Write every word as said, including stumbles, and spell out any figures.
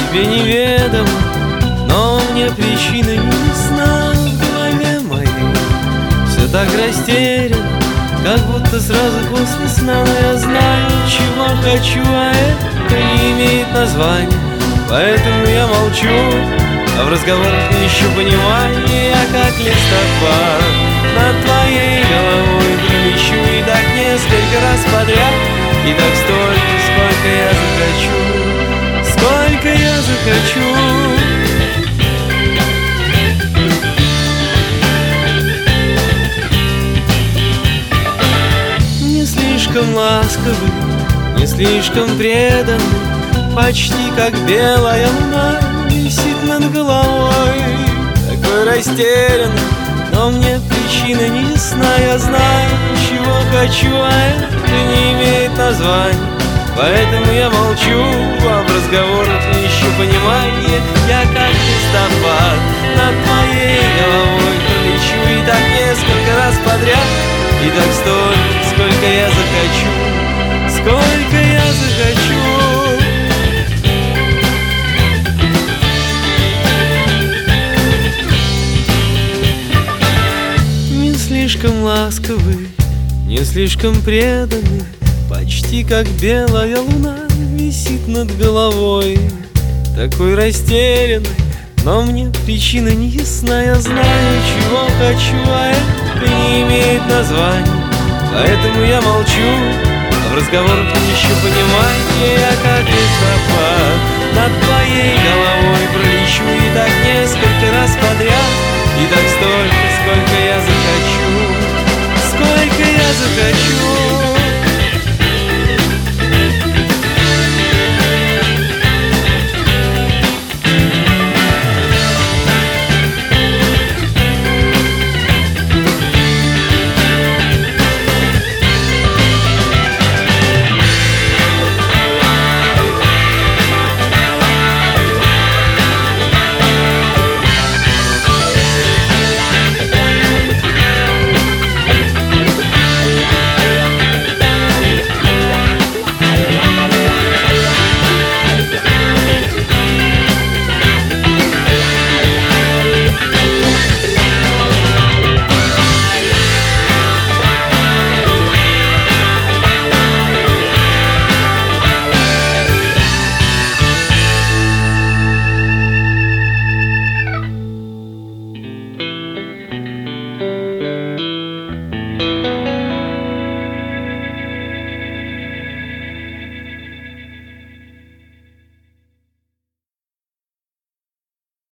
тебе неведомо, но мне причина не ясна. В голове моей все так растеряно, как будто сразу после сна. Но я знаю, чего хочу, а это не имеет названия, поэтому я молчу, а в разговорах не ищу понимания. Я как листопад над твоей головой пролечу, и так несколько раз подряд, и так столько, сколько я захочу, сколько я захочу. Не слишком ласковый, не слишком преданный, почти как белая луна висит над головой. Такой растерянный, но мне причина не ясна. Я знаю, чего хочу, а это не имеет названия, поэтому я молчу, а в разговорах не ищу понимания. Я как листопад над твоей головой пролечу, и так несколько раз подряд, и так столько, сколько я захочу, сколько я захочу. Не слишком ласковый, не слишком преданный, почти как белая луна висит над головой. Такой растерянный, но мне причина не ясна. Я знаю, чего хочу, а это не имеет названия, поэтому я молчу, а в разговорах не ищу понимания. Я как листопад над твоей головой пролечу, и так несколько раз подряд, и так столько, сколько я захочу, сколько я захочу.